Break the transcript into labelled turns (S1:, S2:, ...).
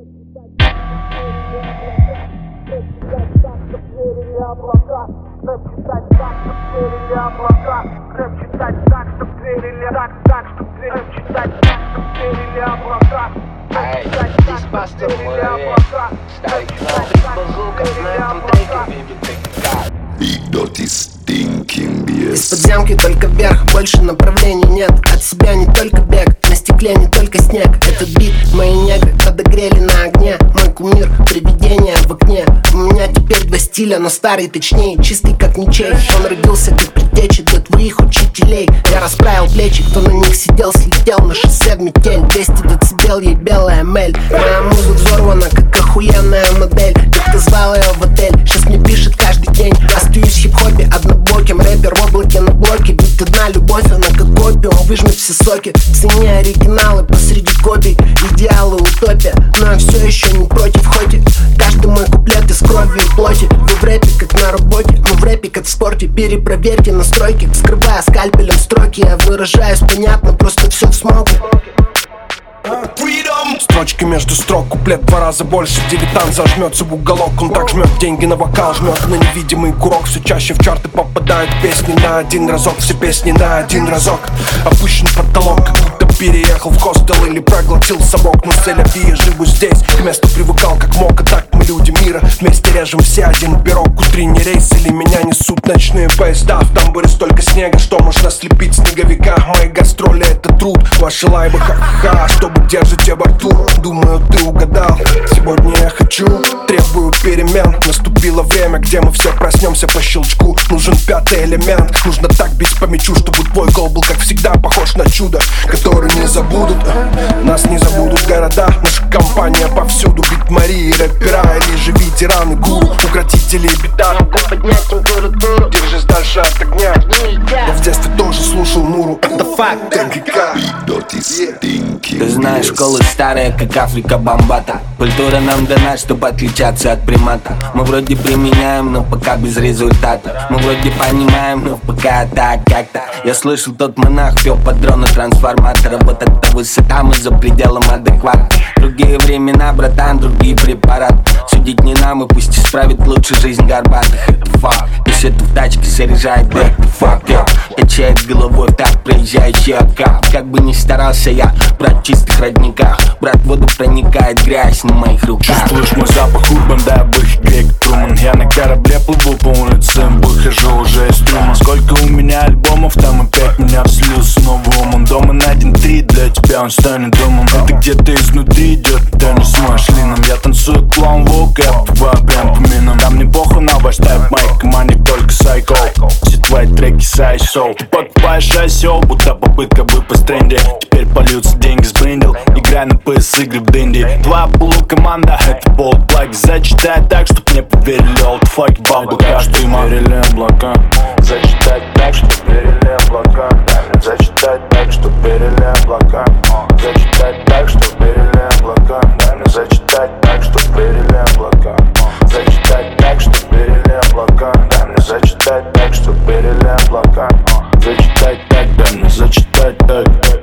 S1: Здесь пастор муравей, старик трипл звука, на этом треке бибит техника.
S2: Из подземки только вверх, больше направлений нет. От себя не только бег, на стекле не только снег. Этот бит мои негры подогрели на огне. Мой кумир, привидение в окне. У меня теперь два стиля, но старый точнее, чистый как ничей. Он родился как предтеча для твоих учителей. Я расправил плечи, кто на них сидел, слетел на шоссе в метель. 200 децибел, ей белая мель. Моя муза взорвана, как охуенная модель. Как-то звал ее в отель, сейчас мне пишет каждый день. Остаюсь в хип-хопе однобоким, рэпер в облаке на блоке. Ведь одна любовь, она как опиум, выжмет все соки. В цене оригиналы посреди копий, идеалы утопия. Но я все еще не против, хоть и каждый мой куплет из крови и плоти. Вы в рэпе как на работе, мы в рэпе как в спорте. Перепроверьте настройки, вскрывая скальпелем строки. Я выражаюсь понятно, просто все в смоке.
S3: Строчки между строк, куплет два раза больше. Дилетант зажмется в уголок, он так жмет деньги на вокал, жмет на невидимый курок. Все чаще в чарты попадают песни на один разок. Все песни на один разок. Опущен потолок, как будто переехал в хостел или проглотил совок. Но с Эль-Авива живу здесь, к месту привыкал как мог. А так мы люди мира, вместе режем все один пирог. Утренний рейс или меня несут ночные поезда. В тамбуре столько снега, что можно слепить снеговика. Мои гастроли это труд, ваши лайвы ха-ха-ха. Чтобы держите во рту, думаю, ты угадал. Сегодня я хочу, требую перемен. Наступило время, где мы все проснемся по щелчку. Нужен пятый элемент, нужно так бить по мячу, чтобы твой гол был, как всегда, похож на чудо, который не забудут. Нас не забудут города, наша компания повсюду. Бит Марии, рэпера или же ветераны, гуру, укротители беда.
S1: Могу поднять температуру,
S3: Держись дальше от огня. Я в детстве тоже слушал Нуру, это факт, ТГК.
S4: Ты знаешь, школы старые, как Африка Бомбата. Культура нам дана, чтобы отличаться от примата. Мы вроде применяем, но пока без результата. Мы вроде понимаем, но пока так как-то. Я слышал, тот монах пел патроны трансформатора. Вот эта высота, мы за пределом адеквата. Другие времена, братан, другие препараты. Судить не нам, и пусть исправит лучше жизнь горбатых. Это факт, пишет в тачке, заряжает бэк, fuck yeah. Качает головой так проезжающий окап. Как бы ни старался я, брат, в чистых родниках. Брат, в воду проникает грязь на моих руках.
S5: Чувствуешь мой запах урбан, да, бых, Грейг Труман. Я на корабле плыву по улицам, выхожу уже из трюма. Сколько у меня альбомов, там опять меня вслил снова умом. Дома на 1-3, для тебя он станет домом. Это где-то изнутри идет, тянешь с машлином. Я танцую клоун волк, я попиваю прям по минам. Там не похуй на ваш тайп, моей команде только сайко. Все твои треки сайшоу. Ты покупаешь ISO, будто попытка выпасть в тренде. Теперь польются деньги с брендел. Играй на PS игры в Дэнди. Твоя полукоманда, это полуплаг. Зачитай так, чтоб мне поверили олдфаки в облака. Что им верили облака. Зачитай так, чтоб верили облака. Зачитай так, чтоб верили облака. Зачитай так, чтоб верили облака. Зачитай так, чтоб верили облака. Зачитай так, чтоб верили облака. Зачитай так, чтоб верили облака. Зачитай так, дай мне зачитать так.